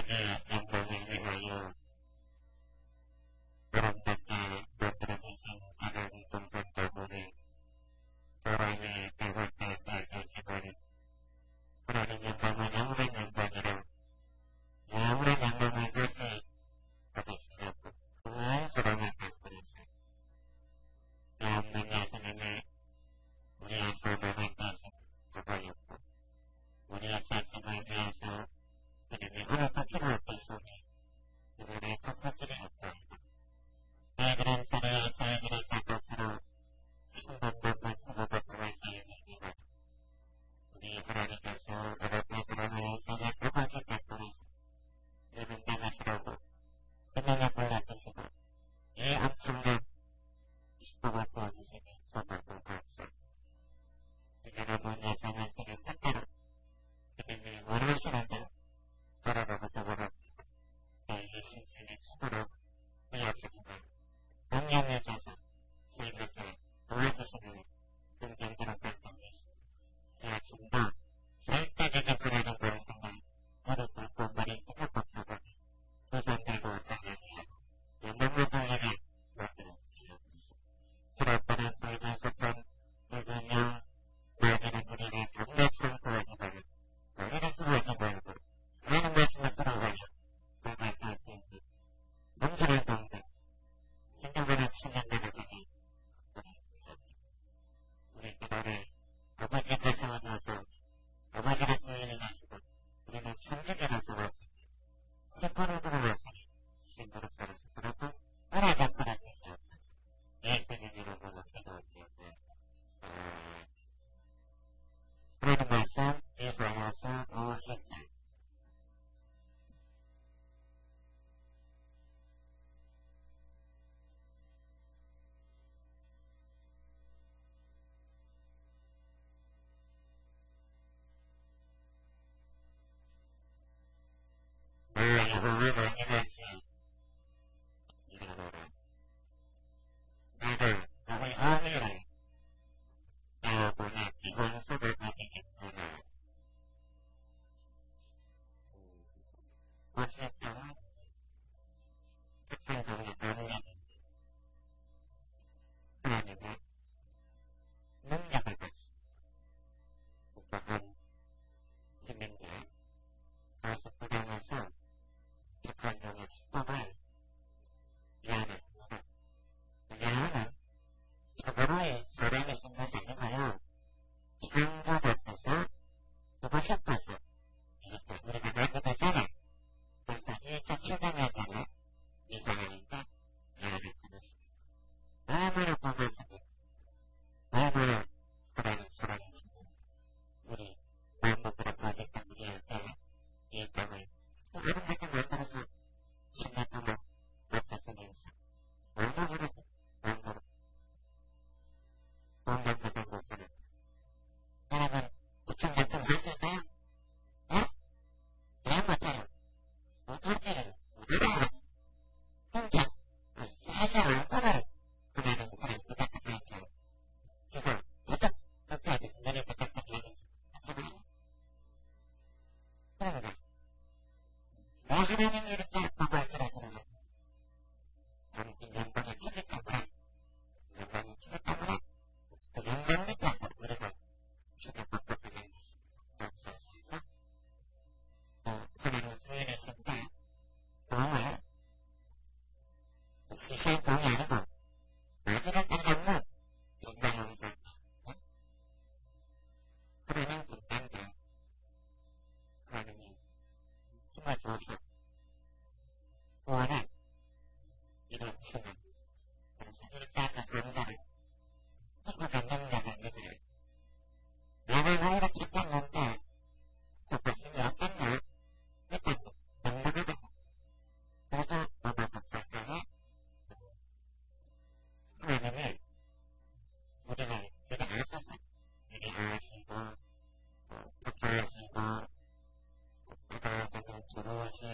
Gracias.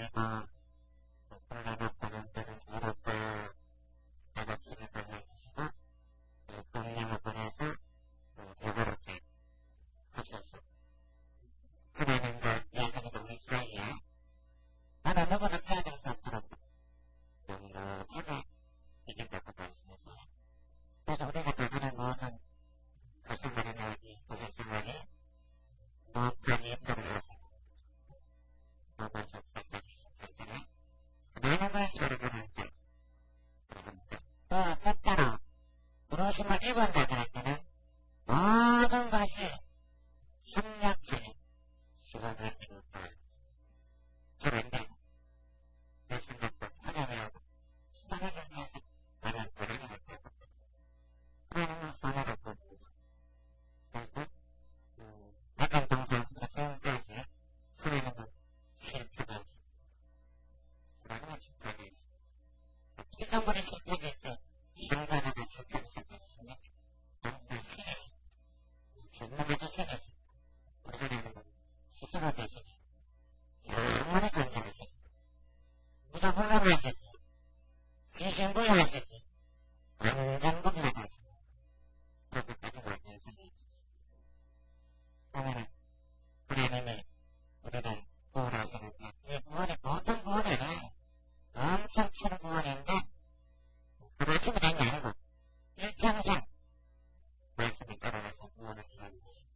무엇임을 입은다고 할 때는 모든 것이 협력적인 수건을 입었다. 그런데 내 생각도 편안하고 수단을 위해서 나는 불안해했다고. 그러는 손을 얻고 그래서 어떤 동사에서 지금까지 하나는 건 실패가 있어. 그러면 실패가 있어. 지금부터 실패가 있어. 결과가 실패가 있습니다. 아무튼 싫어서 전문가도 싫어서 우리나라는 건 스스로 대신에 영원히 존재하시고 무슨 훌륭하시고 귀신부여하시고 완전 복잡하시고 그것까지 완전히 오늘은 하나님이 우리를 구원하시는데 이 구원이 보통 구원이 아니에요. 엄청 큰 구원인데 말씀이 된 게 아니고 일평생 말씀에 따라가서 구원을 이루는 것입니다.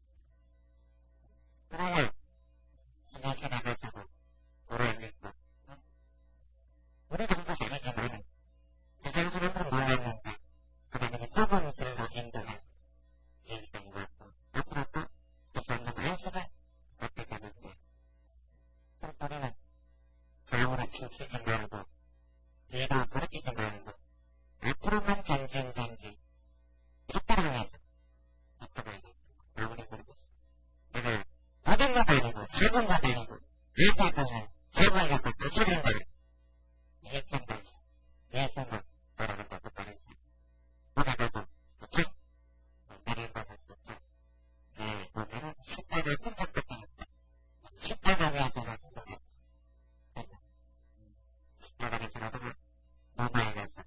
그러나 이것이 나가서도 오래 믿고 우리도 한 것이 아니지만 세상 사람들은 몰랐는데 하나님이 좁은 길로 인도해서 여기까지 왔고 앞으로 또 세상의 말씀을 얻게 되는데 또 우리는 좌우로 치우치지 말고 뒤로 부르치지 말고 앞으로만 전진 뒷따라가면서 앞으로 아무리 그러고 내가 얻은 것도 아니고 죽은 것도 아니고 앞에 것을 잡으려고 부수는다 이렇게 한다서 예수는 돌아간다고 말했어. 오늘도 좋죠? 내일도 좋죠? 네, 오늘은 십자가 생각밖에 없다. 십자가 위에서 나서서 그래서 십자가를 들어다가 몸을 내서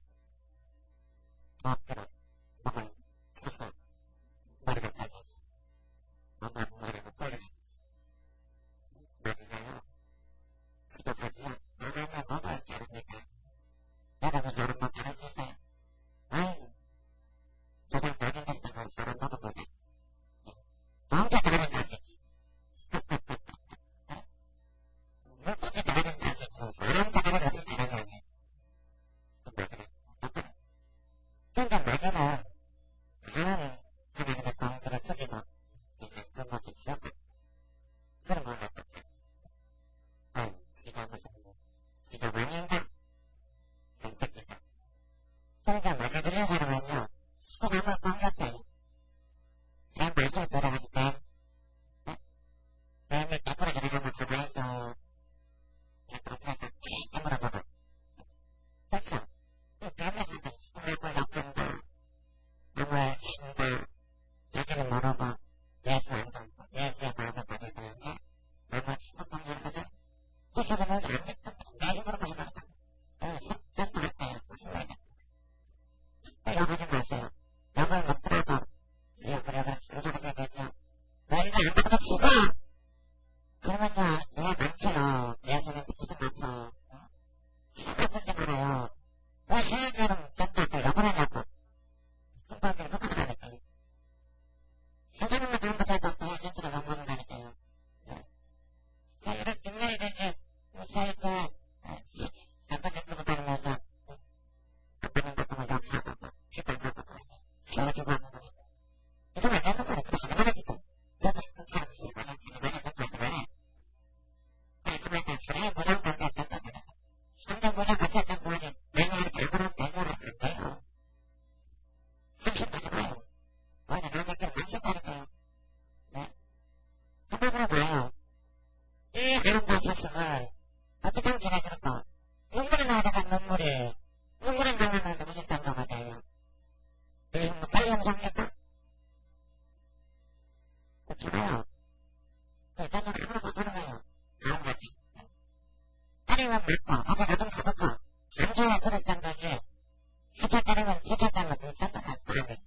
앞으로 몸을 펴서 머리를 달렸어. 머리를 돌리고 머리가요. 구독하기요. 나가면 몸을 자릅니까? 여러분 사람 몸 자르셨어요? 아유, 조상 다닌다고 사람 몸을 못해. 혼자 다른 자식이. 어떻게 다른 자식이 사람 자를 어떻게 다르냐니. 근데 그래. 근데 마귀는 하나님의 공들을 속이고 이제 그 모습이 지었다. 그런 걸 어떻게 이거 무슨 이거 왕인가? 선택이다. 그러니까 마귀 들린 사람은요 시간을 공격해요. 내 마귀에 들어가기 때 뱀이 밖으로 들어가면 가만히 있어. 앞에서 물어보고 됐어. 이 뱀에서 힘을 높인다. 힘을 신다. 얘기는 모르고 예수 안 듣고 예수의 마음을 받을 거는데 너무 행복방송하거든. 예수가 너를 안 믿고 내 힘으로 가져가겠다. 선도 할까요? 무슨 말이야. 욕하지 마세요. 욕을 먹더라도 욕을 조절하게 되죠. 너희가 안 받아도 죽어. 그러면요 내 많죠. 예수는 무슨 많죠. 죽어보지 말아요. 왜 세상처럼 전도할 욕을 하냐고. 행복을 못 하라니까요. 세상은 잘못해도 그냥 진짜로 욕 먹는다니까요. 이런 중요히 되지 무사할때 잠깐씩 다니면서 아빠는 보통은 욕하고 집안하고 세워주고 하는 거니까 이건 안 되는 거니까 그렇게 하는 거니까 저도 사람 시간에 그렇게 하는 깔끔하게 그래 무장관계 된다면 상대 무장 같이 했던 구하니 내년에 결과는 내년에 안 돼요. 한심하지 마요. 오늘 남에게 만족하니까요. 네. 한번으로 봐요. 이 아름다운 사실을 어떻게 하면 지나치는가? 눈물이 나다가 눈물이 나면 무슨 감정이 돼요? 이게 뭐 빨리 영상입니까? 그렇지 마요. 일단은 앞으로 가는 거예요. 다음같이. 따르면 맞고, 앞에 가든 가볍고, 잠시야 그럴 정도지. 해차 따르면 좀 선택할 거 아니에요.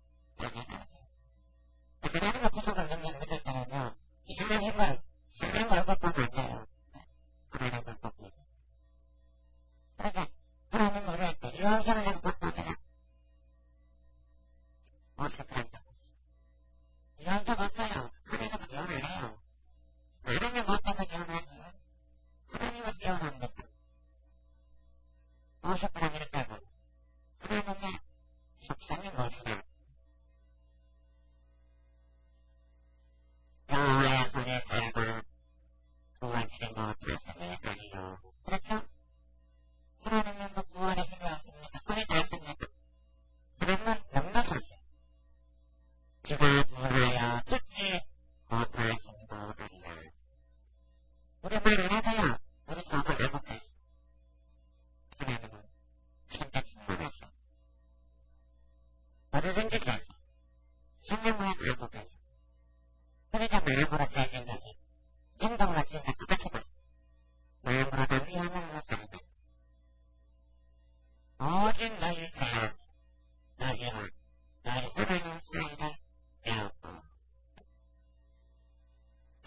하나님의 구속을 능력 믿을 때는요, 하나님을 얼굴 보면 안 돼요. 하나님을 보고. 그러니까, 하나님은 우리한테 이혼성을 내고 바꿔야 모습을 한다고. 이혼성 없어요. 하나님은 이혼 안 해요.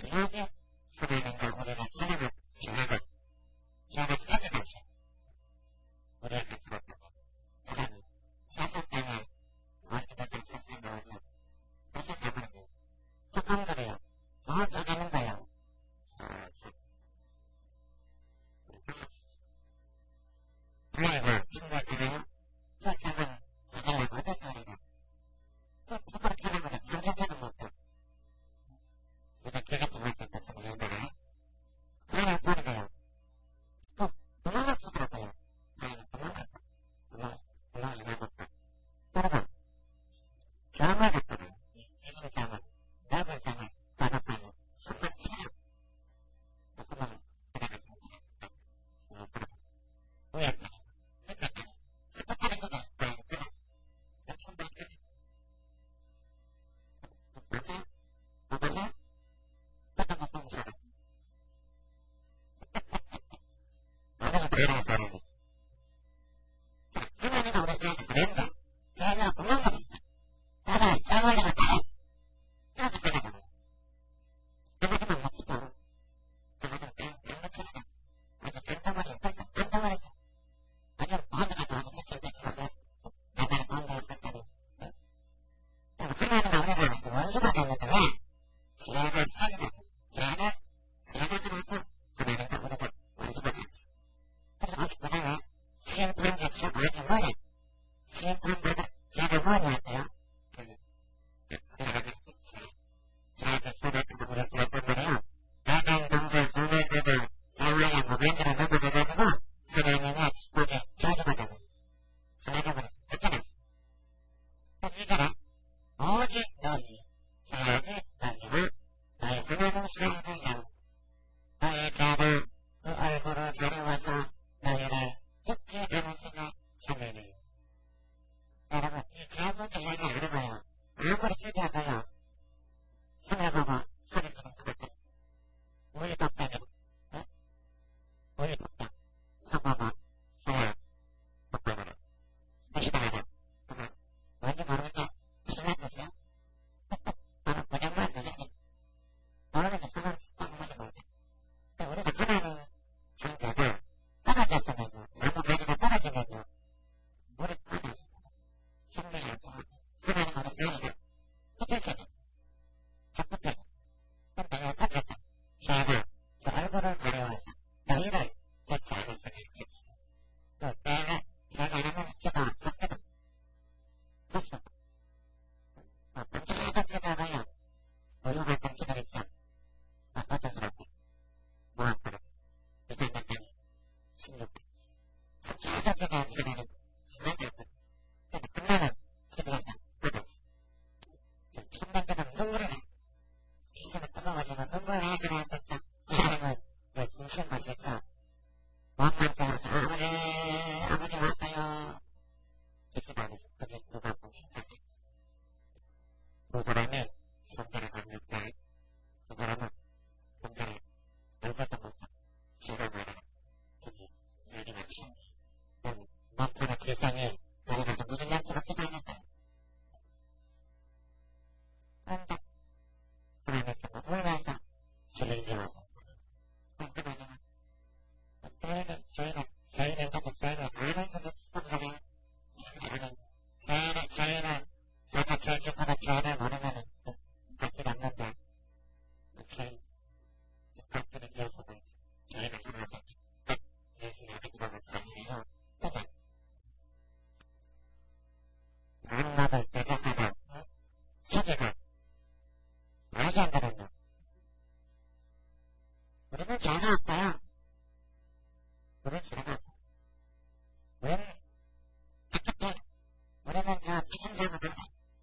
그래야지 하나님과 우리를 사랑을 전하고 기억을 살펴봤어요. 우리가 같이 봤다고 사람이 사선 땅에 어디부터 사선 넣어서 사선 나버리고 사건들이요 더 잘하는 거예요. 아이고 친구가 그래요? 또 사건 받으려고 어떻게 하는가? 또 저걸 사람으로 방송하는 것도 이제 걔가 정확히 것을 연달아 하나 버리고요. 또 도망을 치더라고요. 아이고 도망갔다. 도망이 나갔다. 그러고 점을 갖다가 이름 점을 넓은 점을 받았다니 한번 치라. 또 구멍을 들어갔다. 왜? 세상에 나가서 무슨 약속을 기도하겠어요. 그런데 하나님께서 울면서 저를 이겨와서 저희는 가서 저희를 알면서도 축복하네요. 저희는 제가 제일 축복한 저를 모르면은 밖에 없는데 저희 밖에를 이어서도 저희를 사랑하고 예수님 아버지 너무 사랑해요. 안나를 대적하다 세계가 말하지 않거든요. 우리는 죄가 없어요. 우리는 죄가 없어요. 우리는 깨끗해. 우리는 저 지성자거든요.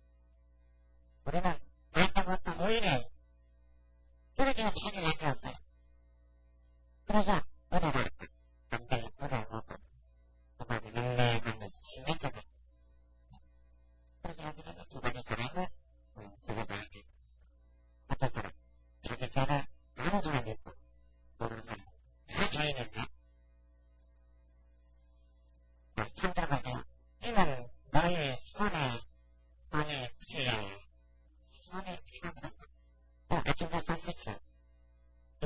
우리는 말도 오히려 뚫어지는 책이 나게 없어요. 그래서 은혜를 안될 은혜를 먹고 정말 열매하는 신명적인 그래서 여기는 두 가지 사람을 들어가야 돼. 어떤 사람 자기 죄를 아는 사람이 있고 모르는 사람 다 죄인인데 참들어볼 때요. 이는 너희 손에 피해 손에 피하거든. 아침부터 살 수 있어.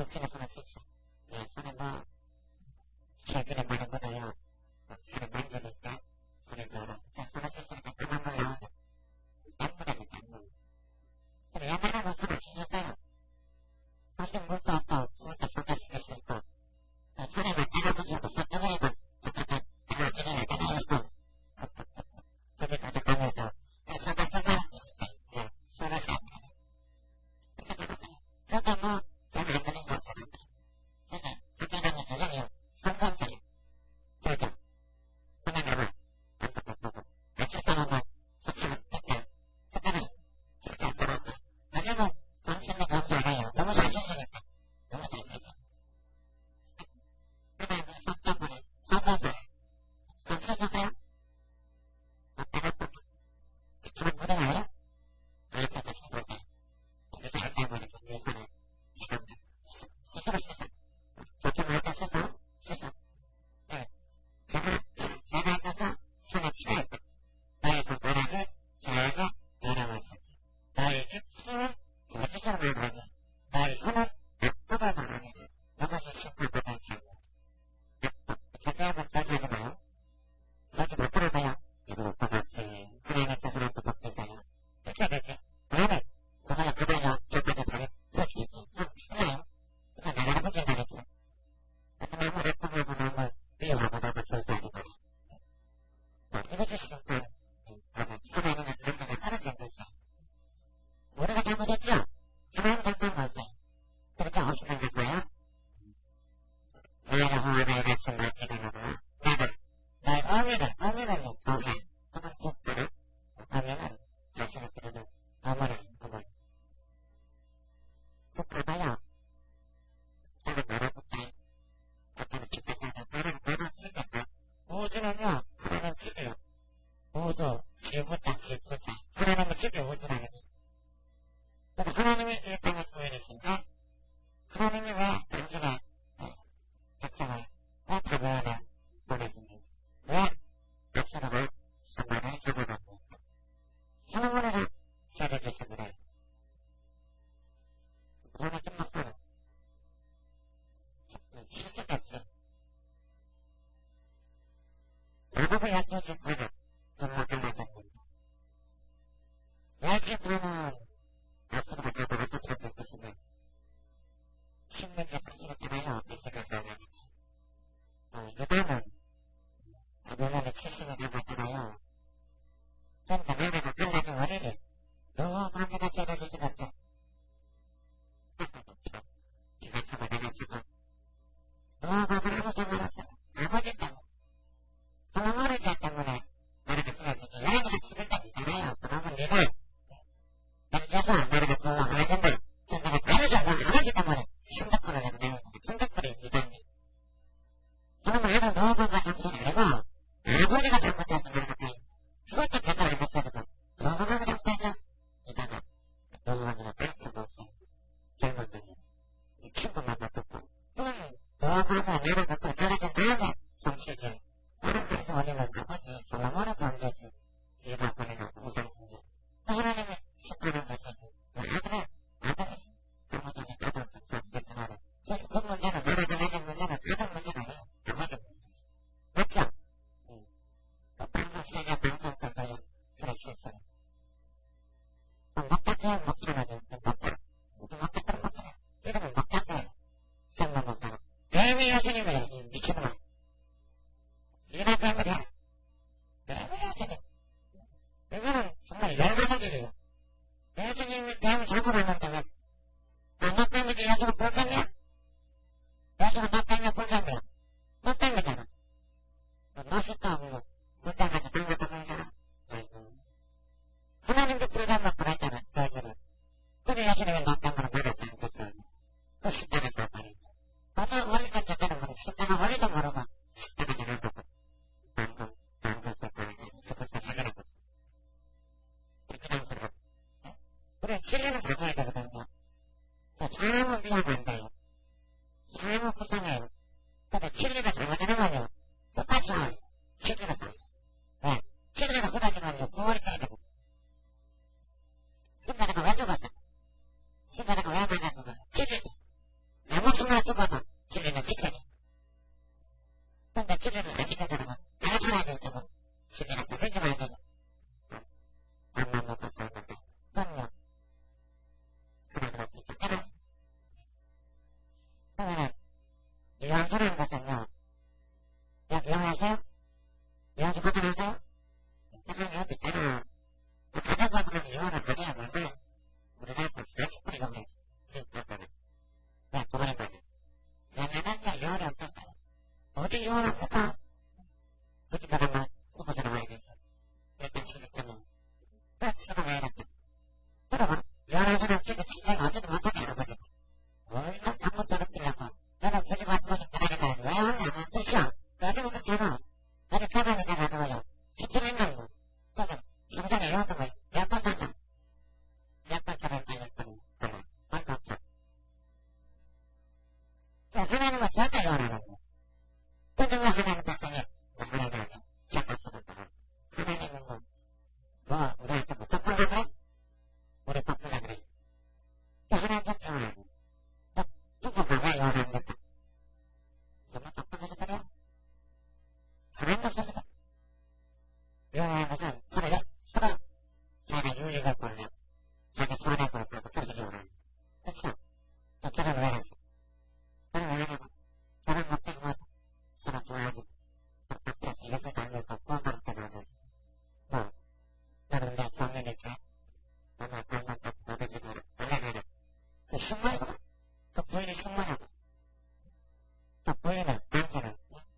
독수리 하나 쓰죠. 예, 하나 뭐, 개들이 많은 거요. 하나 만지니까, 그래도, 하나 쓰시니까 그만 몰라. 나무라니, 나무. 근데 야만하고 하나 쓰셨어요. 사실 물도 없고, 물도 쏟아 쓰겠을 거. 사람을 따라붙이고, 섭득을 해도, 따라지를 하잖아요. 저기 가져가면서, 쏟아 쏟아 있었어요. 쏟아 쏟아. 그렇게 뭐, 별로 안 되는 거 없어요. 그래서, 학교다니면서 저녁이요. 성공서요. 그죠? 하나님은, 안 보고, 실사람은, 사치는 됐다. 그때는, 진짜 살았어요. 요즘은, 성심이 뭔지 알아요. 너무 잘 쓰시니까. 너무 잘 쓰시니까. 하나님 성격으로, 성공서요. 잘 쓰셨어요? 없다가 또, 그만 무대 나와요? 이렇게 다시 보세요. 여기서 알다고 하는 게 하나, 지금, 스스로 쓰서, 저쪽 말도 쓰서, 네. 제가 써서 손에 치워있다. 나의 손가락을 잘게 내려왔어. 나에게 힘을 어디서 말하니, 나의 힘을 압박을 말하니, 너무나 심판보다 잘못. 절대 한번 저기 하지 마요. 저기 못 들어가요. 이거 못 받았지. 하나님 스스로한테 복되잖아요. 어떻게 되지? 하나님, 그거야 그거야. 저까지 다리 펴지지. 싫어요. 그냥 나가라 보지 말이죠. 너무 아프고 너무 미워하고 너무 절대하지 마라. 이것이 심판. 하나님은 남자가 떨어진 거지. 우리가 잘못했죠? 하나님 잘못한 거지. 그렇게 오시는 거고요. 내가 하나님을 같이 맡기는 거고요. 내 어미를 도사. 혹은 국부를, 어미는 다시는 들으면 어머니. 국부가요. 나는 말아볼까? 어떤 집에서는 나는 집에서 우주는요, 하나님 집이요. 우주, 지구자. 하나님의 집이 우주라는 게. 그래서 하나님이 이 땅을 소유하신데, 하나님이 왜 당신의 백성을, 왜 바벨론에 보내십니까? 왜 압살롬을 선반을 잡아갑니까? 솔로몬에게 세례했습니다. 그러나 끝났어요. 실제가 없어요. 마법을 약해진 거는 눈물을 맞았습니다. 열심하는 앞으로가 잡아가서 잡을 것이면 식문제가 이렇게나요. 메시가 나가겠지. 유다는 바벨론의 출신을 잡았잖아요. 그러니까 나라가 갈라진 원인이 너무 마음에다 째려지지 못해. 기가 차고 나가시고 너밥을 아무 상관없어. 아버지 때문에 솔로몬의 죄 때문에 나라가 쓰러지지. 나라가 죽을 때 있잖아요. 그러면 네가 내주셔서 나라가 불러 안 해준다. 내가 다르잖아. 아버지 때문에 충격불을 내면 충격불이 이단데. 솔로몬 아들 노아가 정신 안 내고 아버지가 잘못해서 나라가 다 그것도 제대로 안 했어도 노아가 잘못해서 이다가 노아가 그렇게 못해. 결국은 친구만 맡았고 노아가 나라 갖고 떨어진 다음에 정치지. 그래서 우리는 아버지 솔로몬의 존재지. 일반권이나 우상승지. 하나님이 심판한 것이지. 아들이 아버지는 아들 존재지만 그 문제는 나라가 가진 문제는 아들 문제가 아니에요. 아버지 문제. 맞죠? 방금 세계 방송설도요. 그런 실수를. 목탁해요. 목탁하는 목탁. 목탁은 목탁. 이름은 목탁해요. 성공 목탁. 뱀이 예수님을 해. 미친놈아. 이나 뱀을 해. 뱀이 예수님. 이거는 정말 열받을 일이에요. 예수님이 뱀을 잡으라는데 왜 나 뱀이지 예수가 볼뱀이야? 예수가 나 뱀이야 볼뱀이야? 나 뱀이잖아. 멋있다 없고 불당하지 당하다 보는 사람. 하나님도 불뱀 먹고 했잖아. 세계를. 근데 예수님이 나 뱀으로 말했지 않겠어요? 그 십자가에서 말이죠. 어제 어릴 때 저때는 모르고 십자가 어릴도 모르고 십자가 전화 보고 방송 썼다가 스포츠를 하더라고. 부담스러워. 우리 진리는 가져야 되거든요. 사람은 미하면 안 돼요. 사람은 불쌍해요. 근데 진리가 잘못하면요. 똑같이 진리가 잘못. 왜? 진리가 흐려지면요. 구월이 돼야 되고. 신자가 왜 죽었어? 신자가 왜 맞았어? 진리. 이혼합니다. 그렇게 말하면 후보자로 와야 되죠. 일단 지금 때문에. 서로 왜 이렇게. 서로가 이혼한 사람 지금 진짜 어제도 못하게 알아보겠다. 이건 한번 떨어뜨리려고. 너는 굳이 말씀하신 그다니까 왜 하냐? 그렇죠? 어제도 그렇잖아. 어제 가방에다가 넣어요. 시키는 거. 그래서 평생에 이혼도 걸 몇번 한다. 몇번 결혼했다, 10번. 몰라. 얼마 없다. 하나는 뭐 절대 이혼하는 거. 근데 왜 하나는 발생해? 하나는 안 해. 시작합시다. 하나님은 우리한테 뭐 바꾸려 그래? 우리 바꾸려 그래. 하나는 좀 이혼하는 거. 누구가 왜 이혼하는 거다? 너무 바꾸면서 그래요? 하나는 없어서 그래. 이혼하는 것은 서로 자기가 유익을 보려고, 자기 손해 볼 거고, 그래서 이혼하는 거. 그렇죠? 또 결혼을 왜 하세요? 결혼을 왜 하냐고? 결혼 못되고 뭐, 서로 좋아하지. 앞에서 이것을 나누고, 꼬마부터 나누고. 너는 내 경연을 잘, 너는 반만 딱 너를 이루어라. 원래는 그 신문이구만. 그 부인이 신문하고. 그 부인은, 남편은,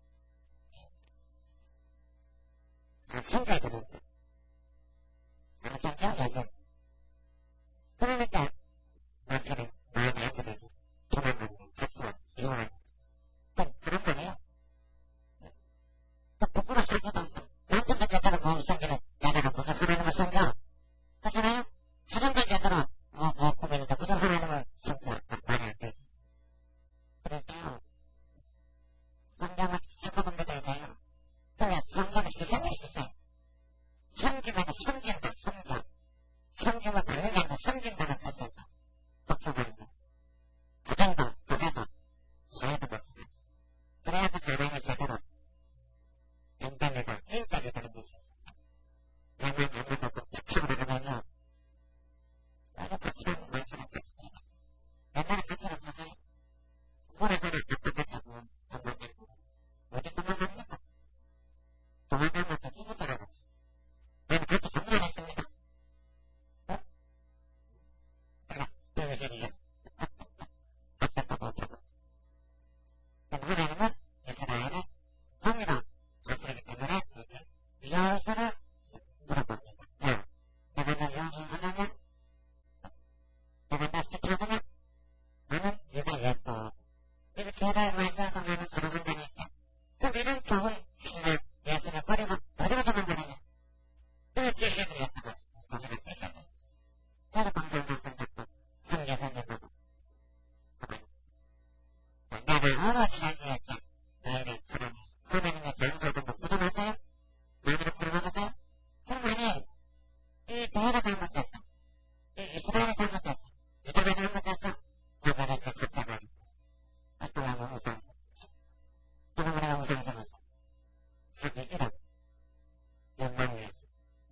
생각이 드는데. 남편 여자들. 그러니까, 남편은 마음에 안 들어지. 조만간 같이 이혼하는. 그런 거 아니에요? 또 부끄러 사기도 않고. 남편도 여자를 뭐 생기는 여자가 무슨 하나님을 섬겨? 그렇잖아요? 사정된 여자로 고민인데 무슨 하나님을 섬겨? 말이 안 되지. 그러니까요. 성경은 해보면 믿어야 돼요. 그래, 성경은 희생이 있어요. 섬기면 섬긴다, 섬겨. 섬김을 받는 게 아니라 섬긴다는 뜻에서 복잡한 거. 부정도, 부정도, 이해도 못하고. 그래야 그 하나님이 제대로 인간이다, 인격이 되는 거죠. 나만 안 먹고 기침을 하면요. 나도 같이라는 말처럼 같이 해요. 옛날에 같이라고 하세요. 뭐라거나 아빠같다고 돈 만들고. 어디 도망갑니까? 도망가면 또 기분자라고. 나는 같이 경련했습니다. 내가 교육이요. 아빠도 못하고. 하나님은 이스라엘의 성이라 다스리기 때문에 이혼수를 물어봅니다. 야, 내가 너 이혼하느냐? 내가 너 스타하느냐? 나는 네가 예뻐. 네가 제발 맞아서 나는 사랑한다니까. 너는 좋은 신랑 예수를 버리고 어디로 도망가느냐? 너 예수를 예쁘고 거기는 예수를. 그래서 방송방송 잡고 성교하고 내가 어느 지역이었죠? 너희를 하나님의 경고도 못 부정하세요? 마음으로 부정하세요? 그런 거 아니에요. 이 대회가 잘못됐어. 이 이스라엘이 잘못됐어. 이다가 잘못됐어. 저거를 그 잡다가 어떠하고 우상스. 이거 우리가 우상스면서 하기지라고 연망을 했어.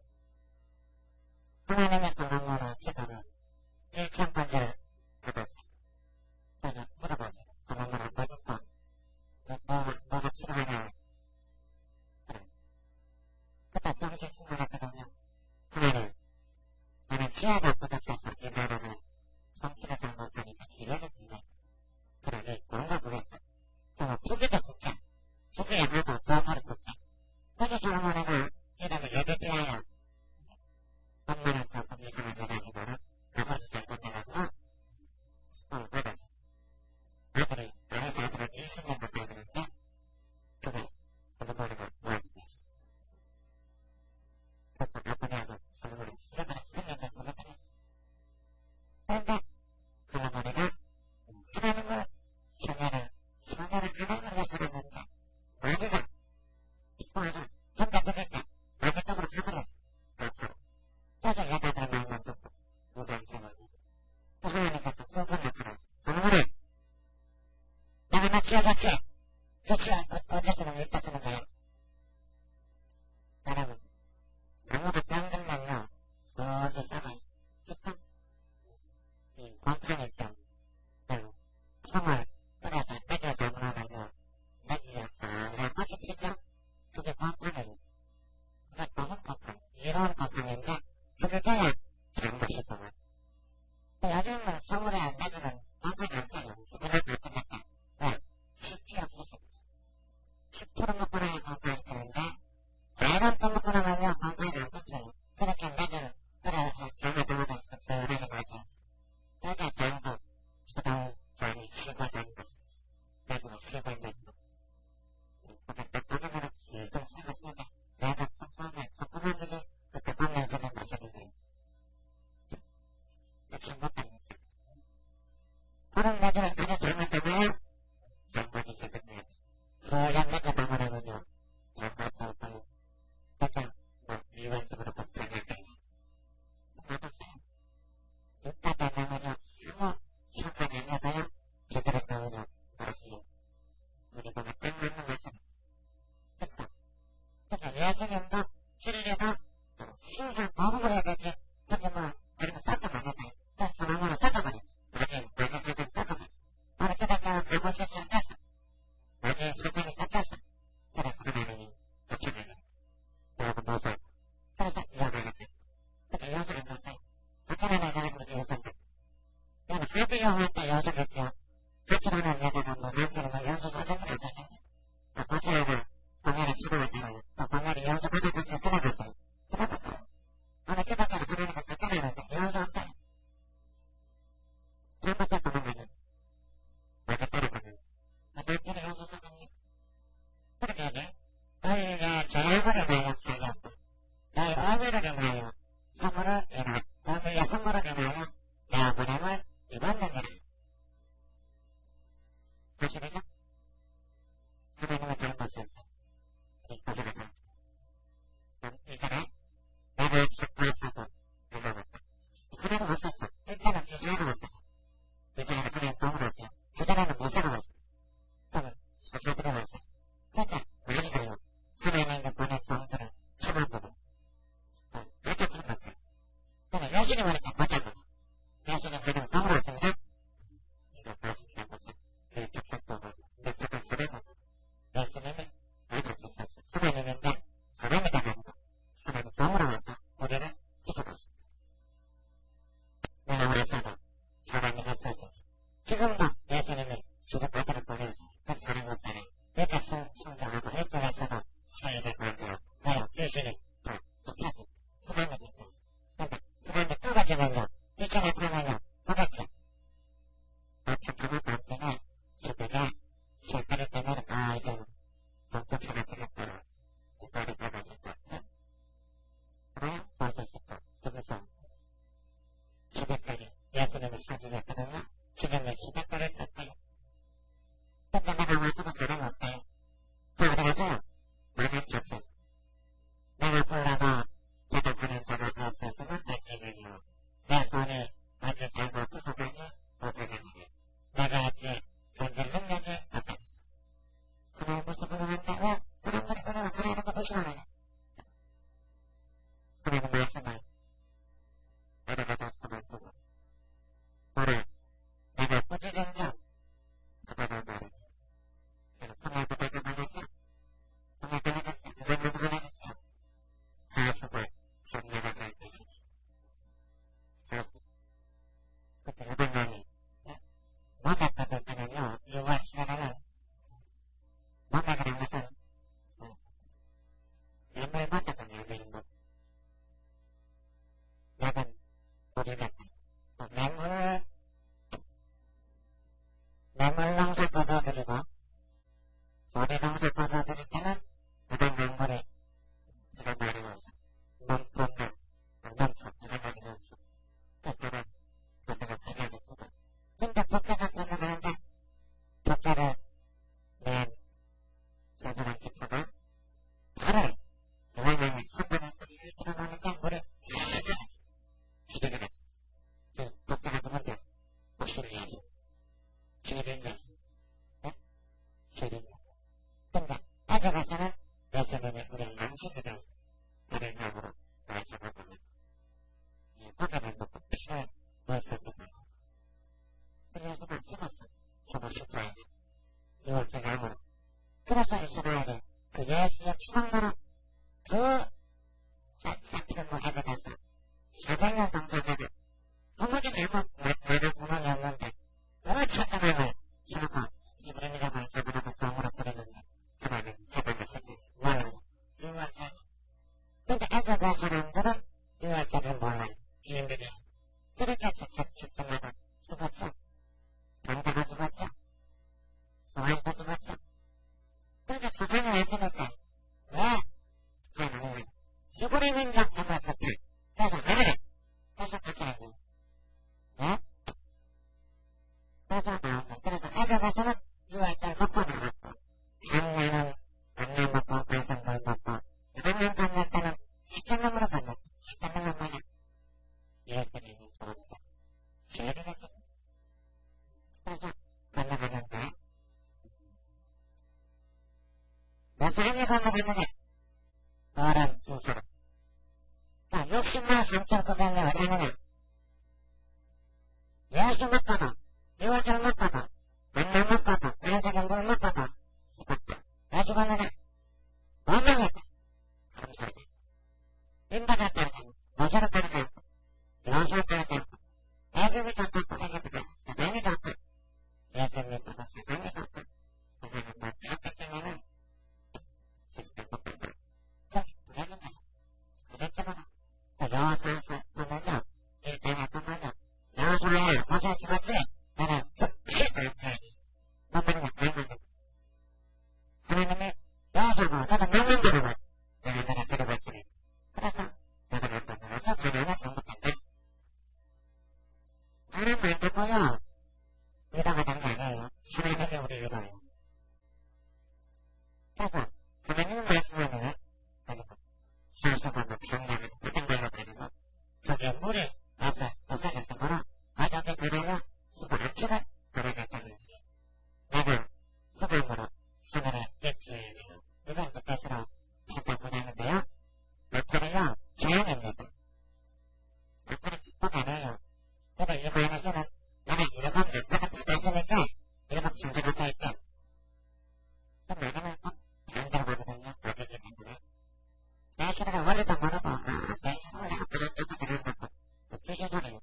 하나님의 공항으로 지도를 1,000번째를 받았어요. 그래서 물어보세요. 하나님을 안 보니까 뭐가 필요하냐? 그래. 그때 정식 신나갔거든요. 하나님, 나는 지혜가 부족해서 이 나라는 정치를 잘못하니까 지혜를 주세요. 그러니 좋은 거 보겠다. 그리고 부기도 국회. 부기에 하도 도움을 국회. 그래서 솔로몬이가 이름을 예드디아야. 엄마는 조금 이상한 여자지만은 아버지 잘 건네가지고 받았어. 아들이 나에서 아들을 20년 가까이 되는데 그게 솔로몬이가 모아준 거지. 그래서 아버지하고 솔로몬은 시간을 10년 전 솔로몬을 그런데 솔로몬이가 하나님을 소녀를 하나님을 위해 살았는데 마귀가 이뻐서 혼자 들으니까 마귀 쪽으로 가버렸어. 앞으로. 그래서 여자들 말만 듣고 무관 세워지. 또 하나님께서 두 번 나타나서 솔로몬아 내가 너 지어졌지? 그 지어 어디서 쓰는 거 이따 쓰는 거야? 여러분 아무도 정들면요 소시 싸가요. 기타 원판이 좀 콩을 뿌려서 빼겨 담으면요 매지가 그냥 꽃이 피죠? 그게 원판이에요. 그게 무슨 원판? 이로운 원판인데 그게 돼야 장맛이구만. 요즘은 서울에 매주는 원판이 안 돼요. 그냥 안 끝났다. 왜? 습지 없어서. 습지 잘못을 섞어서 나중에 사정이 섞여서 그래서 하나님이 고쳐내는 그러고 모사 그래서 이혼하는 거예요. 근데 요새는 보세요. 어떤 여자는 요새인데 그냥 하도 이혼할 때 요새겠죠. 같이 가는 여자가 뭐 남편은 뭐 연수 사정을 안 하잖아요. 고쳐하나 공연에 출연하잖아요. 또 공연이 연수 받아가서 들어갔어요. 들어갔어요. 어느 집밖에서 하나님과 갖다 놨는데 연수 없어요. 잘못해 도망가는 맞아 따라가는 남편이 연수 사정이 그렇게 하네. 너희가 제 얼굴을 나요 살려고 너희 얼굴을 나요 선물을 이나 너희의 선물을 나요 내가 보냄을 입었느니라. 아시겠죠? 하나님은 잘못했어. 우리 거기다가 이전에 내가 착각하고 넘어갔다. 하나님 못 썼어. 일단은 이사를 못 썼어. 이전에는 하나님 도움을 왔어요. 그전에는 못 살아왔어. 또는 사사들을 왔어요. 그러니까 많이 가요. 하나님의 보낸 종들을 쳐다보고 그렇게 하는 것 같아요. 근데 여신이 오니까 못 잡아요. 여신이 하나님 도움을 왔습니다. 이거 맞습니다. 그 착각보고 내 착각 소리고 여신님이 맞을 수 있었어. 하나님인데 하나님이 아니고 하나님 도움으로 와서 우리를 지켜봤어. 내가 원했어도 사람이 없어서 지금도 예수님이 주도 아들을 보내서 그 사는 것 때문에 이렇게 순종하고 일종에서도 사이를 만들어 내가 귀신이 다 지켜서 하나님이 있어요. 그런데 그런데 또 가지면요 귀신을 타면요 도대체 어떻게 남편의 새벽에 실패를 때문에 이제는 동쪽 하나 들었다 이빨이 받아졌다 그래요? 보셨을까? 그래서 새벽까지 예수님을 사주셨거든요. 지금은 새벽까지 떴어요. 근데 내가 와서도 다름없어요. 다 그래서 나는 잡혔어. 내가 불러도 대답하는 자가 없어서는 될지는요. 내 손이 어디 잘못 부서가니 못하겠네. 내가 어찌 견딜 능력이 없다. 하나님 모습으로 한다고 사람들이 그러면 하나님을 무시하나요? 하나님 말씀을 내가 다 그만두고 너를 내가 꾸짖은겨 그대로 너를 그날부터 말했죠. 그날 말했죠. 그날부터 말했죠. 가수가 경례가 될 것이니 그때 여덟명이 몸에 뜯을 때는요 6월 10일에는 몸에 그런 것은 매물 못하거든요. 매물 약은 우리가 매물 농사 거둬들이고 우리 농사 거둬들일 때는 이런 매물이 이런 말이 없어. 넘쳤나 넘쳐 이런 말이 없어. 그때는 그때가 대략이 쓰고 근데 복대가 건너가는데 복대를 낸 조선한 기포가 발을 이왕이면 한 번에 이렇게 놓는데 물이 잘 기적이 났어. 그 복대가 누군데 목소리를 해야지. 기린이야. 기린이야. 근데 가져가서는 예수님이 우리를 남식으로 우리를 nam으로 날 잡아보면 이 고개를 놓고 피를 내서주고 그래서 막 찍었어. 저거 십자에 6월절 나무로. 그래서 이스라엘이 그 예수의 추방으로 그 사틀을 해버려서 400년 정도 되는 구멍이 나무 구멍이 없는데 그 착각을 주고 이브림이라고 잡으라고 종으로 부르는데 하나는 해방을 시켰어. 몰라요. 6월절. 근데 애국의 사람들은 6월절을 몰라요. 주인들이 그렇게 집중하고 죽었어. 남자가 죽었죠. 동아리도 죽었죠. 그래서 조상이 왔으니까 왜 하나님은 유골의 민족 해서 좋다. 그래서 왜 그래? 그래서 같이 거예요. 왜? 그래서 나온다. 그래서 애국에서는 6월절 먹고 나왔고 작년은 만나 먹고 반성물 먹고 2학년 건널 때는 10년으로 건넜고 10년은 뭐야? 예수님이 좋은데 제일이 되지. 그래서 건너가는데 몇 사람이 건너갔는데 어른 두 사람. 그러니까 60만 3,900명 어디 하느냐? 예수 먹고도 6월절 먹고도 만나 먹고도 저 지났지? 나는 실도 이렇게 몸매가 강한데 하나님이 여자고 너는 남는다고 내가 들어볼 테니 그래서 내가 한번 나가서 가난을 생각한다. 나는 말 듣고요. 위로가 되는 게 아니에요. 하나님이 우리 위로예요. 그래서 하나님 말씀하면 산소가 막 평양하는 바닥말로 가는 거기에 물이 와서 부서져서 물어 어저께 그래요 수박 아치를 돌아갔다는 얘기. 내가 수박으로 하늘에 일치해요. 이건 그 뜻으로 판단문하는데요. 앞으로요 재앙입니다. 앞으로 극복 안 해요. 근데 이 말에서는 내가 일곱 남자가 받았으니까 일곱 천사가 더 있대. 그 말하면 꼭 반대로 가거든요. 어디기 때문에. 내 친구가 원래도 모르고 내 친구가 내가 부담되고 들어간다고 그 뜻이잖아요.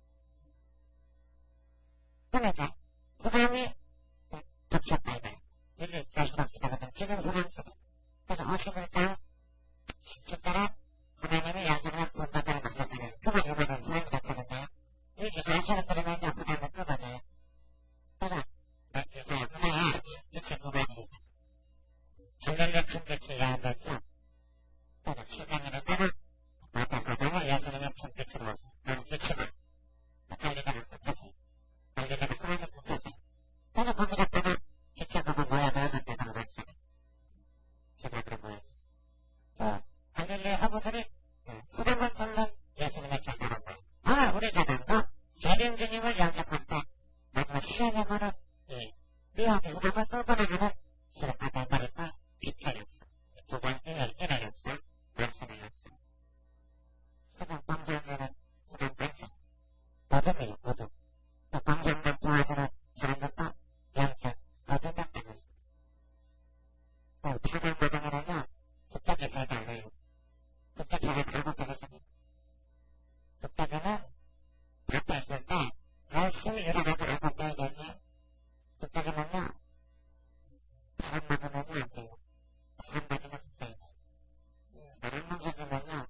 그럼 이제 그 다음에 덮쳤다 이거예요. 이게 결실없이다거든. 지금 소망스러워. 그래서 50일당 10주짜리 하나님이 여자를 구원받아를 만들었다는 그만 이만한 사람이 같았는데요. 이 기사를 새로 들으면서 후단을 뚫어져요. 그래서 내 기사에 하나에 빛이 구만이 있어. 갈릴리 큰 빛이 야한댔죠. 그래서 시간이랬다가 마타사다가 예수님의 큰 빛으로 오죠. 나는 빛이 나. 갈릴리가 붙었어요. 갈릴리가 하나님 붙었어요. 그래서 거기 갔다가 빛을 보고 모여들어갔다고 말했잖아요. 기다리고 모였어요. 그 갈릴리 어부들이 후단을 뚫는 예수님의 제자란 거예요. 우리 자단도 재림주님을 영접한다. 마지막 시험에 보는 이 미혹의 후담을 뚫어나가는 수록하다 말일까 빛의 역사. 두번 인의 역사, 말씀의 역사. 세상 방장들은 후담 반사. 어둠이에요, 어둠. 또 방장만 도와주는 사람들도 영적 어둠이었다는 거죠. 그리고 타당마당에는요, 그때기 되지 않아요. 그때기는 아무 편에서는. 그때기는 밖에 있을 때 열심히 일어나서 아무 때에 되지. 그때기는요, 바람 맞으면요 안 돼요. 바람 맞으면 죽어요. 바람 맞으면요,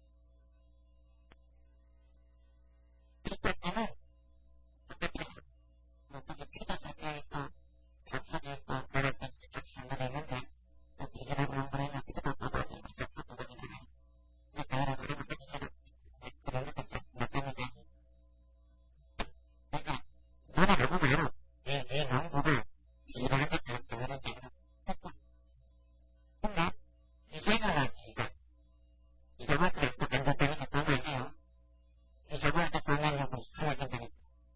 그때기는 똑같아요. 거기 피가 섞여있고, 벽석이 있고, 그럴 때 같이 연결해 있는데, 또 뒤집어 놓은 거에는 피가 빠방이 막 빠방이 나가요. 그러니까 여러 사람은 하기 싫어. 그런 것도 몇 번이지. 그러니까 너네 너무 많아. 이 농부가 지방한테 가르쳐 그런 데로 됐어. 근데 이삭을 이삭을 그렇게 안 됐다니까 너무 안 해요. 이삭을 또 건너려고 시켜준다니까.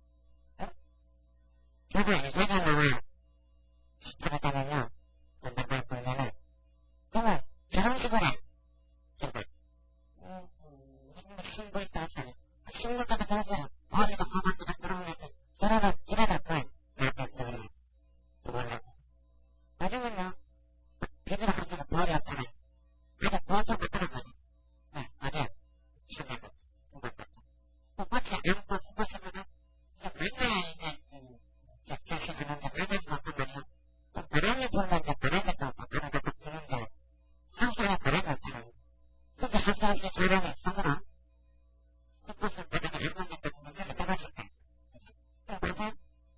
저거 이삭을 나와 시켜줬다면요. 건너만 보면은 그러면 결혼식을 해. 저거 신부를 따라서는 신부까지 들었어요. 어디가 허벅지가 들어오는데 기다렸고 나한테 그래. 두번하고 나중에는요. 비비를 가지고 벌이 없잖아요. 아주 벌좀 갖더라고요. 어디야? 신나고 또 꽃이 안고 죽었으면은 만나야 이제 결심하는데 만날 수가 없단 말이에요. 또 바람이 불면서 바람이 또 바람이 또 피는데 한 사람에 바람이 없잖아요. 근데 한 사람씩 사람을 손으로 꽃을 바닥에 안 던졌다고 문제를 떠봤을까. 그래서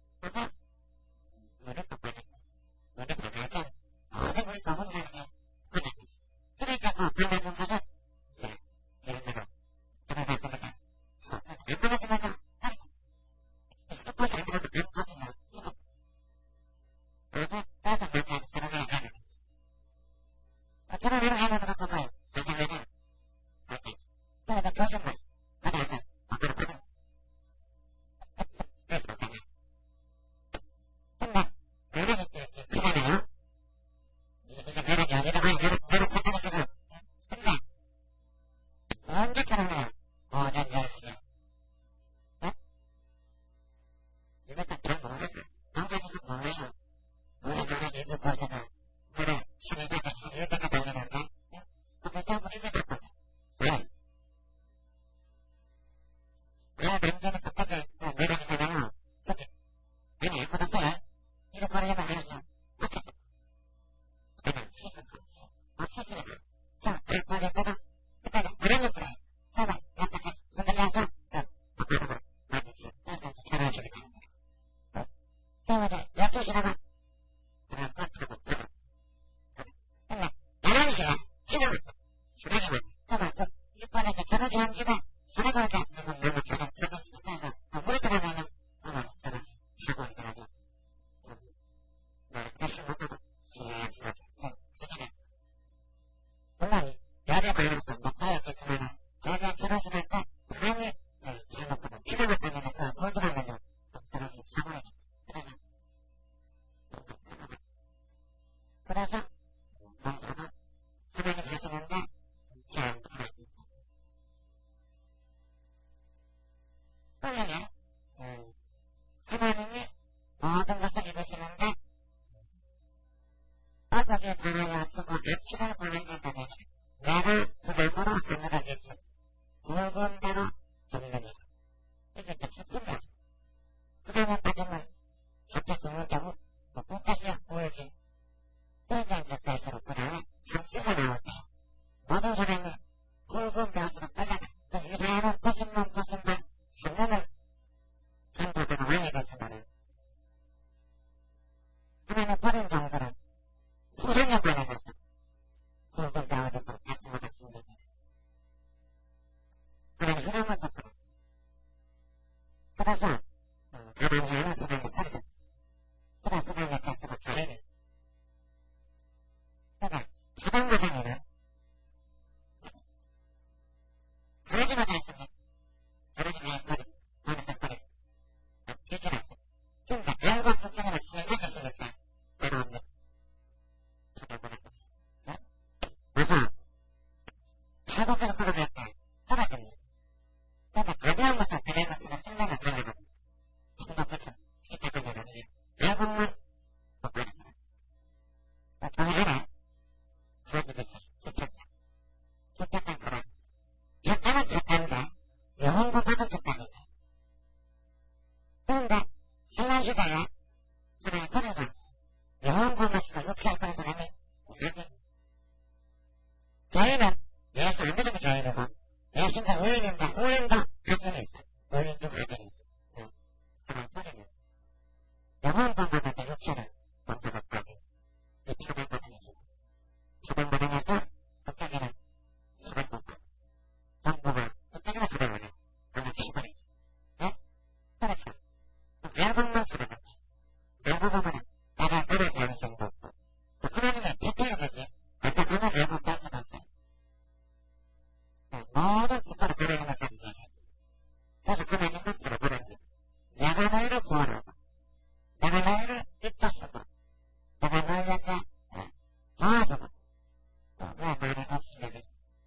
물을 또 받았고 물을 받아야 어디 우리 거분이라는 게 받았어. 그러니까 그 받아준 것을 이제 이런 대로 들어갔으니까 안 받아주면요 꽃이 안 들어가면 안 퍼지냐 이거. 그래서 따서 만나서 결혼을 하는 거예요. 결혼을 하는 거 갖고 뭐예요? 가정에는 어때? 그래서 거짓말 받아서 바로 받아. 그래서 못하냐. 근데 매력이 이렇게 크잖아요. 이게 매력이 어디다가 매력 못하고 쓰고. 근데 언제 결혼해요? 오전 10시에. 이것도 잘 모르겠어. 방송에서 몰라요. 우리 노래 일부 보셔도 노래 신의자가 일대가 나오는데 그때 우리 왜 바꿔요? 왜? 왜 남자는 끝까지 매력이잖아요. 근데 아니 예쁘던데 이거 버리려면 안 했어. 어쨌든 아니 시스템 시스템 자 버렸거든. 그때 그러면 그래. 그러면 약간 흔들려서 바꾸고 맞지. 그래서 결혼식이 지나가. 근데, 11시에 지나가. 전화기만. 그러면 또, 6번에서 전화기 한 집에, 전화기 오자. 지금 너무 전화했으니까, 해서, 물에 들어가면, 전화기, 사고 있더라도, 다시 못하고, 지나야지. 기계를. 물론, 열에 많아서 못 가야겠지만은, 열에 들어오시는 때, 바람이, 잘못거든. 비가 맞다면, 물 들어가면, 들어오시, 사고를. 그래서, 뭔가가, 하나님 하시는데, 잘 하나님. 그러면, 하나님이 모든 것을 이루시는데, 어떻게 바람이 없고 악취를 보낸다면, 내가 그나무로 하늘을 일으키 굵은 대로 덮느니라. 이게 또 슬픈데, 그 다음에 빠지면, 갑자기 죽는 경우, 꽃가시가 보이지. 그러니까 이제 갈수록 그 다음에 잠수가 나올 때, 모든 사람이 굵은 벼슬로 끌려가. 그래서 이 사람은 꽃인만 3년을 잠자다가 왕이 됐으면은, 하나님 버린 종들은 수상에 관해서 굵은 벼슬로 같이마다 죽는다. 하나님 이름을 듣고, 그래서, 아담사는 그날을 버리고, 그래서 그날을 뺏고 가리니. 그러니까, 사당마당에는, 가르지마다 했으면, 가르지마다 했거든. 어느새 버리고, 뒤집었어. 그러니까, 알고 걱정을 시작했으니까, 따라옵니다. 찾아보라고. 와서, 탈곡해서 걸어갈 때, 떨어집니다. 그러니까, 가벼운 것을 그래도 그런 생각을 하려고, 생각해서, 시작하면 아니에요. 알곡만, 못 버렸잖아. 또 하나, 하나님께서 기특한, 기특한 사람. 작가는 작가인데, 영혼과 받은 작가이죠. 그런데, 신라시대에, 하나의 그래서, 영혼과 마시고 육체를 그런 사람이, 아니, 저희는, 예수 안 믿으면 저희는, 예수인가 의인인가, 의인도 악인이 있어. 의인 중 악인이 있어. 하나의 소리는, 영혼과 받은 육체를 못 받았다니, 이 차단받은이지. 차단받으면서, 그때는, 차단받다. 정부가, 그때는 차단을 해. 아마 치버리. 네? 그렇죠. 외국만 차단받다. 외국어만은, 나를 떠나게 하는 정도 없고, 하나님의 택해야 되지. 어떤 하나 외국 뺄 수도 없어요. 모든 기뻐를 하나님을 가지고 계세요. 그래서 하나님은 바라보는 내가 너희를 구원하고, 내가 너희를 입혀쓰고, 내가 너희에게 도와주고, 왜 말을 없으면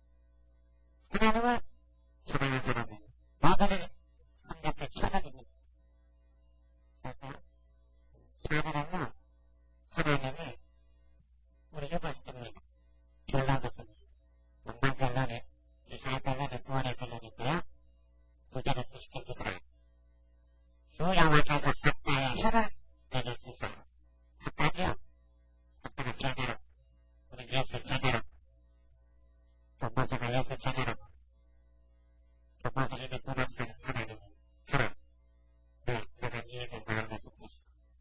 하나님을 사랑하는 사람은 모두를 한겹게 천원입니다. 그래서 사람은요, 하나님이 우리 육을 씁니다. 결론도 씁니다. 원망 결론은 이사의 결론은 구원의 결론인데요. 두 개를 지시켜주더라. 주 여호와께서 학자의 혀를 내게 주사. 학자죠? 학자가 제자로. 우리 예수 제자로. 또 모세가 예수 제자로. 또 모세 입에 도망가는 하나님이 저라. 내가 니에게 마음을 쏟겠어.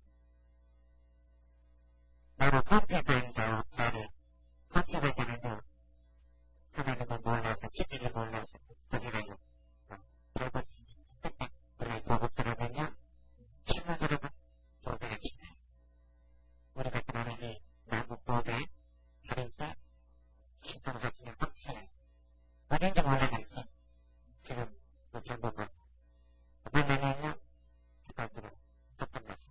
나로 컴퓨터에서 저를 컴퓨터에서는요, 하나님을 몰라서, 지키를 몰라서, 고생하요. 결국, 끝딱, 우리가 고급스러면요, 치는 사람은 보배를 치나요. 우리 같은 사람이 나무 보배, 가린채, 신도로 하시면 확실해요. 어딘지 몰라가지고, 지금, 전부만, 만나면요, 그것으로, 똑같았어.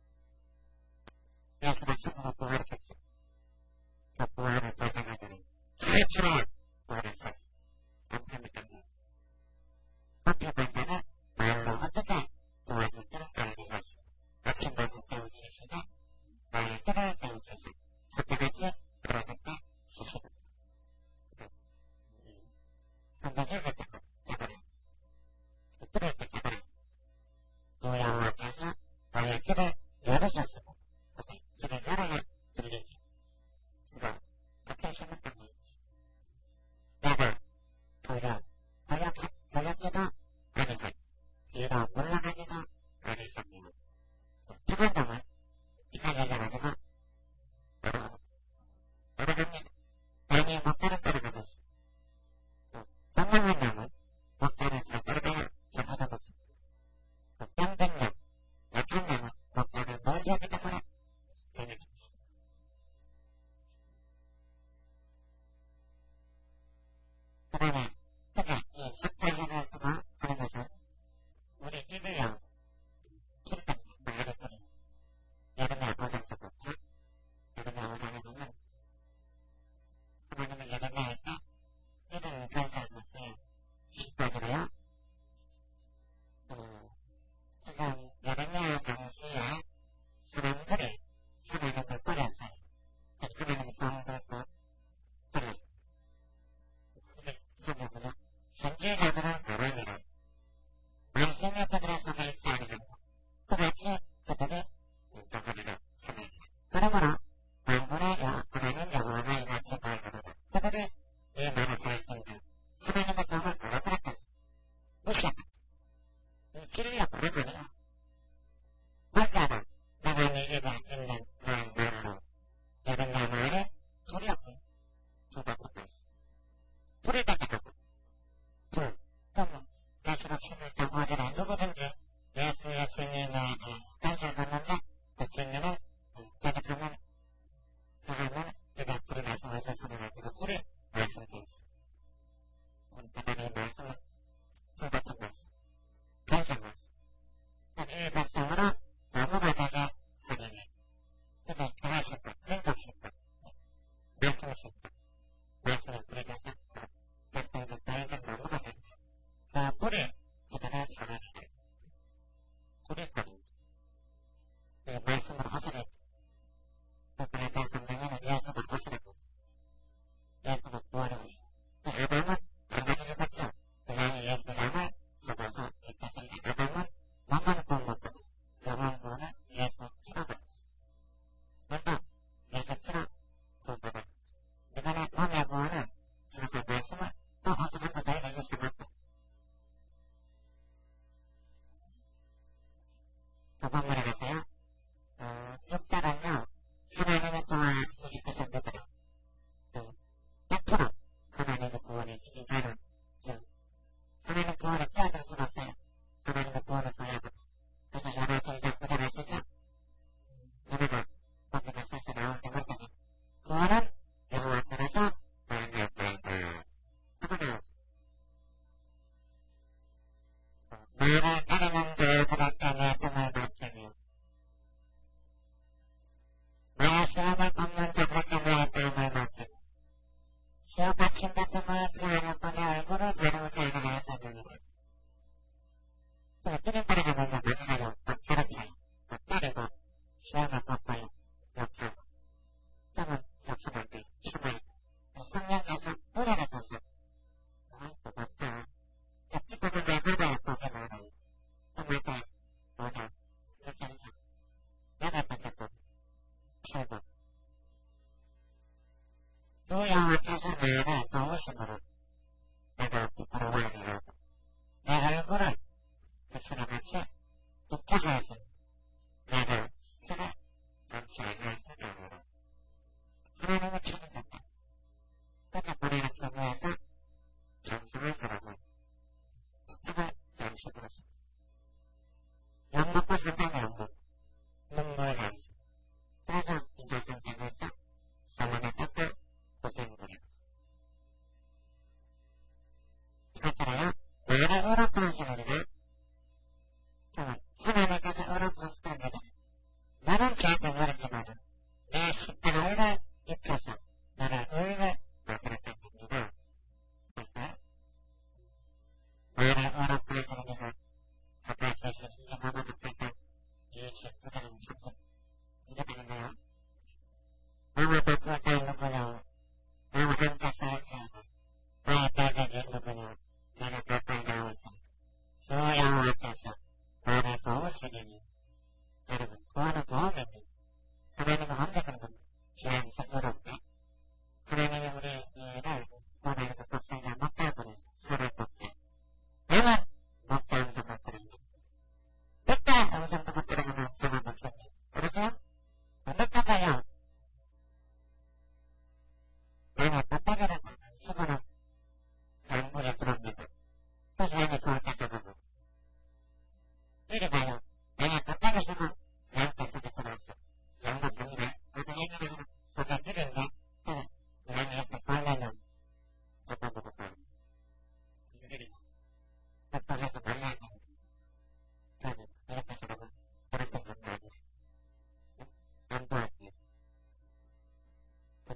예수가 스스로 부활을 했죠. 그 부활을 발견하더니, 잘 치러야 부활을 했어요. 감사합니다. 커피 반찬을 말로 어떻게 도와줄지를 알게 하시고, 아침부터 깨우치시되, 나의 뜻을 깨우치시, 첫째같이 그러는 때 주시고. 한번 읽을 때고, 깨버려. 들을 때 깨버려. 주 여호와께서 너의 귀를 열으셨으고, 귀를 열어야 들리지. 이거, 그때 생각한 거지. 내가 도역기도 아니고, 뒤로 물러가지도 아니하며, 두 번째는, 네가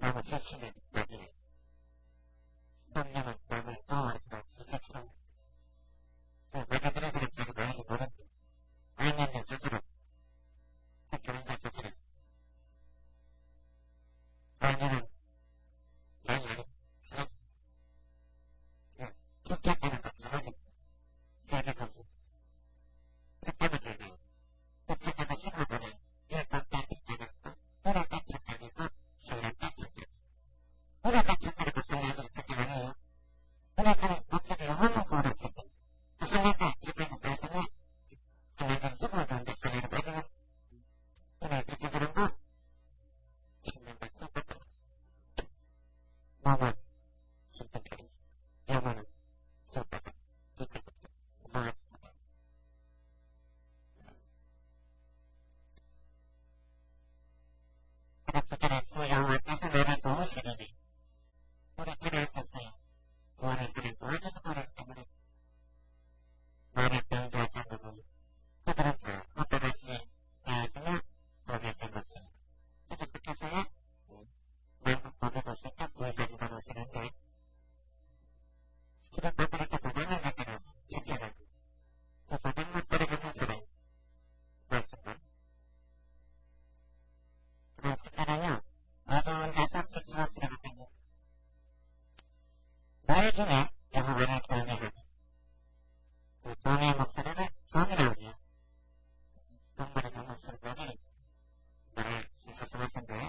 너무 해치는 나비를 성령은 너무 떠와서 기대처럼 또 맞아들은 사람 자기 나이를 모른다. 아니면 스스로 학교인자 스스로 아니면 나이 아니 기억했다는 것 이거는 세계적인 그때는 되나요? 그때는 생각보다 일법 뺏겼다는 것 오래 뺏겼다는 것 신랑 뺏겼다. 오래 뺏겼다는 것 신랑이 그때 아니에요. 오래까지 목소리 영원히 고르거든. 신랑과 이때는 나중에 신랑은 수고를 한다. 신랑을 빠지면 오래 뺏겨주는 거 신랑과 뺏겼다. 뭐뭐 신랑까지 영원은 수고가 이때부터 뭐 그렇게 수영 앞에서 나를 도우시려니 우리 하나 앞에서요. 구원을 하는 도와주는 거를 때문에 말을 배우자 장국은 그들은 다 오빠같이 대해주며 보겠던 것이요. 그래서 끝에서야 만국 법을 보실 때 구해사주가 오시는데 지금 바닥에서 바닥을 나타나서 여자가 그 바닥만 따라가는 사람 맞습니다. 그런 색깔은요 어두운 다섯 빛으로 들어갔더니 너희 중에 여호와를 경외하며 그 종의 목소리를 정이라오며 동물의 경우 순간이 나의 신사성하신데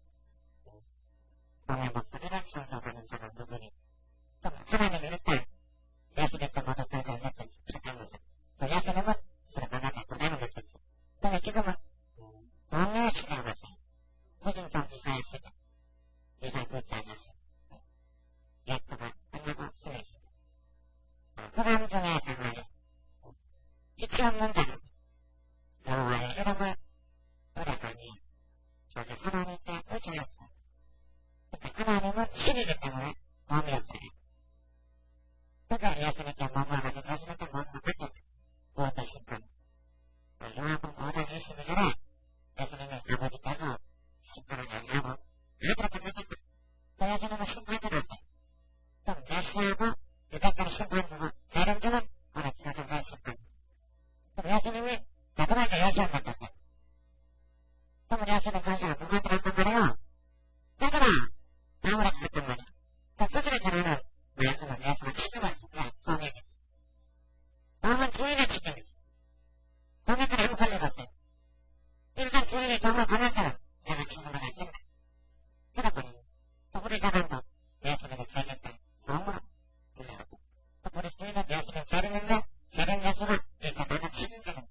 종의 목소리를 순종하는 자가 누구니 또 하나님 일단 예수님께 모두 되지 않았던 착한 것은 또 예수님은 수르바나 됐구나는 것이지. 근데 지금은 동의 신앙하세요. 무진성 이사야시다. 이사 듣지 않았어. 예수가 끝나고 심했습니다. 그람 중에 하나에 빛이 없는 자는 여호와의 이름을 노래하니 저기 하나님께 의지하고 하나님은 신이기 때문에 몸이 없어요. 그러니까 예수님께 몸을 가지고 예수님께 몸을 가지고 구원의 심판 요한복음 5장 22절에 예수님이 아버지께서 심판을 안 하고 아들을 가졌다. 또 예수님은 심판을 하세요. 또 메시아고 유대자를 심판주고 죄를 주는 오늘 기도자의 심판. 그럼 예수님이 마지막에 예수를 만났어요. 그럼 예수는 가서 누구한테 한단 말이에요? 얘들아! 나무를 갔단 말이야. 또 그들을 전하는 말씀은 예수가 책임을 줬다. 성에게. 마음은 주인의 책임이지. 성에게는 아무 권리가 없어요. 일단 주인이 정을 권한다면 내가 책임을 안 진다. 그러더니 또 우리 자랑도 예수님의 죄겠다. 성으로 들려왔다. 또 우리 주인은 예수님 죄르는데 죄는 예수가 일단 나는 책임지는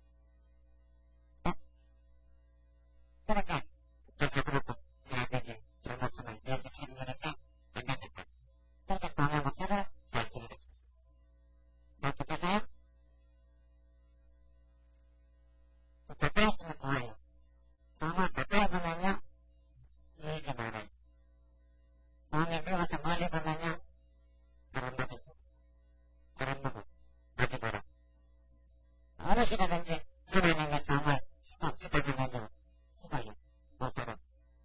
그러니까 예수 그렇고 사람들이 잘못하면 예수 책임지니까 안 된다. 그러니까 동의 목소리를 잘 들으라. 어떡하세요? 가까이 있으면 좋아요. 너무 가까이 보면요 이익이 많아요. 마음이 미워서 멀리 보면요 바람막이죠. 바람막고 어디 보라. 어느 시대든지 하나님의 정을 수박하면요 수박이요 못하고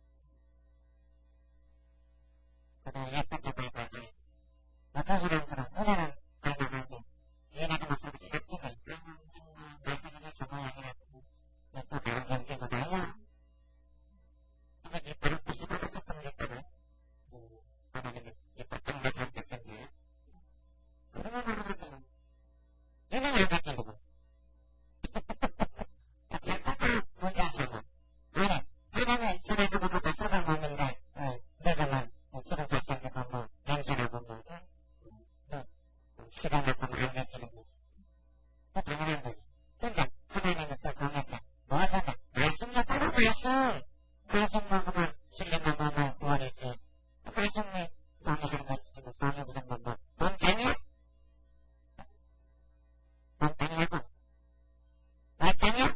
그다음에 예쁜데 말고 어떤 사람들은 은혜는 닮아가는데 얘네가 목소리가 약해요. 정말 말씀을 저모야 해가지고 또 다른 연기보다요 근데 이 바람막이 하나 조금 있거든. 하나님은 예뻤던 게 안 됐겠네. 그러면 하나님은 얘는 안 바뀌고 문제하시고 아니 사람은 사람하고 보다 썩을 먹는데 너희들은 지금 발생되고 뭐 냄새나고 뭐 시간하고 안 내키는 거지. 또 당연한 거지. 근데 하나님은 또 정했다. 뭐하잖아. 말씀도 따로 말씀 먹으면 신뢰만 먹으면 구원이지. 말씀이 정의하는 것이지 뭐 정의 무슨 뭐 몸짱이야? 몸짱이라고? 말짱이야?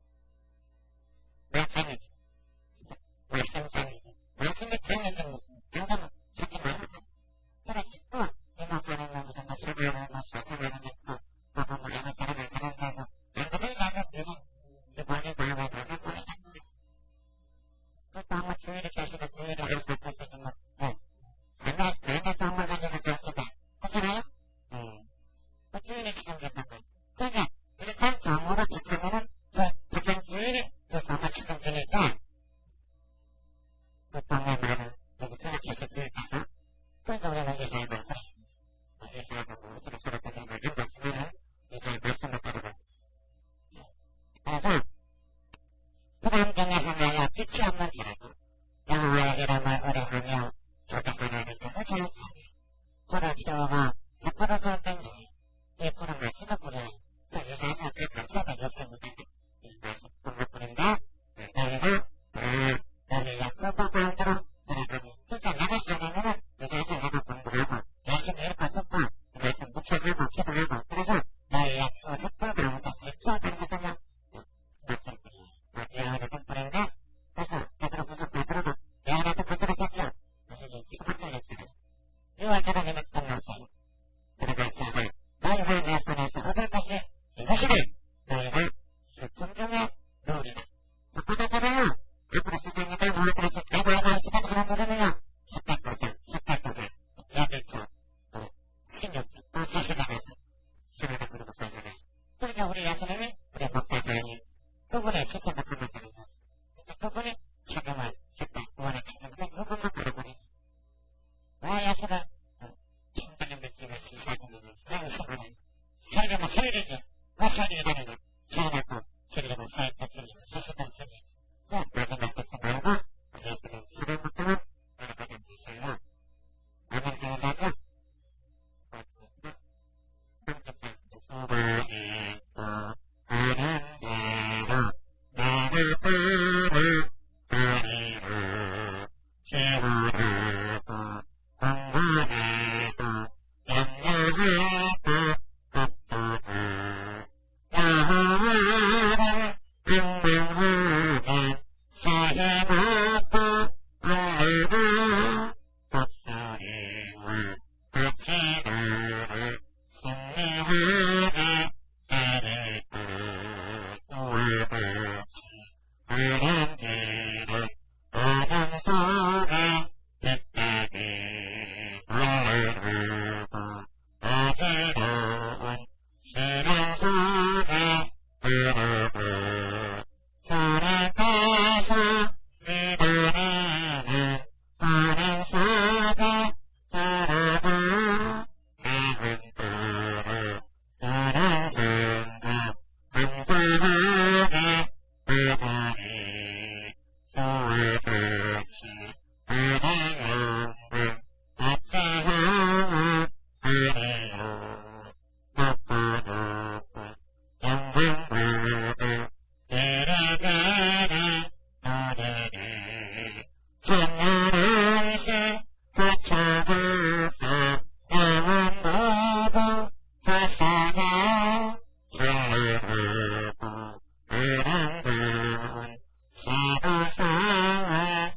말짱이지. 말씀짱이지. 말씀이 정해진 거지. 안 그러면 자기 말하고 그렇지. 또 이모 사는 거 무슨 뭐 사랑하는 뭐 사랑하는 게 있고 뭐 아무 사람 안 하는데도 안 그러지 않은 일은 이번에 마음에 나는 모르겠네. 그 너무 주의를 계시고 주의를 할 수 없어서 끝이 없는 자라고 영화의 이름을 오래하며 저도 하나님께서 제압하니 그를 피워가 100% 된 자에 1% 마시도 부려요. 또 유사해서 그 발표가 요셉니다. 이 말씀 공부부린데 너희가 너희 야구보 가운데로 들어가니 그러니까 내가 살려면은 유사해서 내가 공부하고 열심히 읽고 듣고 그 말씀 묵상하고 기도하고 그래서 너희 약수 햇불 가운데서 키워가는 것은요 막힐 뿐이에요. 예언의 등불인데 그래서 베드로 후서 베드로가 예언의 등불들을 켰죠. 이게 지금 바뀌었어요. 6월 결혼이 끝났어요. 들어갈지어다 너희가 내 손에서 얻을 것이 이것이다. 너희가 슬픔 중에 누리라. 바꿔다잖아요. 앞으로 세상에다 모아다시 알바알바 집에서 하는 노래는요 10백도장 10백도장 여기서 16백 또 40에 가서 신하다 부르고 살잖아요. 그러니까 우리 예수님이 우리 목사장님 그분의 시체가 끝났다는 거죠. 그러니까 그분이 책임을 졌다. 구원의 책임을 그분만 걸어버리니 왜 예수를 천국의 느낌을 시사하느냐 왜 의심하느냐 세리면 세리지 왜 세리라느냐 세리라고 세리고 세리도 세리고 세시도 세리고 왜 마지막 듣지 말고 예수는 사람 먹다가 알아보자 미세요. 아멘 하여가죠. 누가 있고 하는 대로 내가 따라가리라. 기원하고 공부해도 염려해도 없도다. 여호와를 방문하면 새해 먹고 올라가 독수리와 같이 나라 승리하게 되리라. 수와 같이 바람 길을 어둠 속에 빛나게 올라가고 어지러운 시련 속에 들어가 소리에서 기다리는 어린 속에 들어가 마음으로 서로 생각 감사하게 하다니 수와 같이 우리 영광 박수하며 하리요. 높고 높고 영광 받아 이리저리 노래를 찬양하시 거쳐가서 영원 모두 하사자 찬양하고 아름다운 세고상을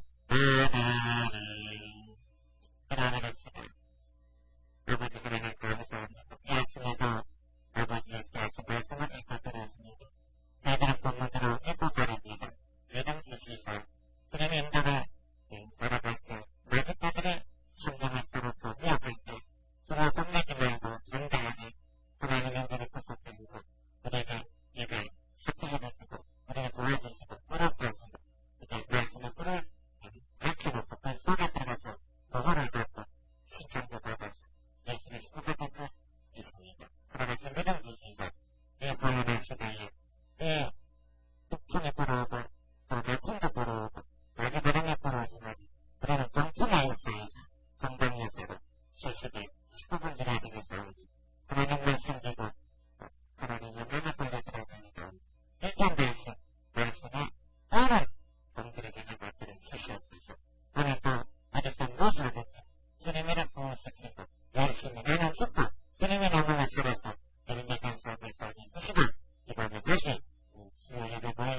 받으리. 기도하겠습니다. 아버지 하나님 감사합니다. 이 아침에도 아버지의 다시 말씀을 읽고 들었습니다. 배드락 본문으로 읽고 바랍니다. 믿음 주시사 주님의 인도를 바라볼 때 마귀파들의 심정을 뚫고 위협할 때 주로 겁내지 말고 견다하게 하나님의 은혜를 구속하시고 우리에게 이걸 삭제해주시고 우리를 도와주시고 어렵게 하시고 이제 말씀의 불을 밝혀놓고 그 속에 들어가서 보호를 받고 칭찬도 받아서 예수를 수고받을 것 이릅니다. 그러면서 믿음 주시사 이 고연한 시대에 이 북풍이 불어오고 또 나침도 불어오고 많이 바람이 불어오지만 우리는 동풍의 역사에서 건강 역사로 70일 19분 기다리는 싸움이 하나님만 섬기고 하나님 영광을 돌려드리는 싸움 1편 말씀에 다른 동들에게 나가들은 주시옵소서. 오늘 또 어디서 무엇을 하든지 주님이를 구원시키고 열심히 나는 죽고 주님의 나무가 살아서 열매단 삶을 살게 해주시고 이번에 다시 수요일에 모여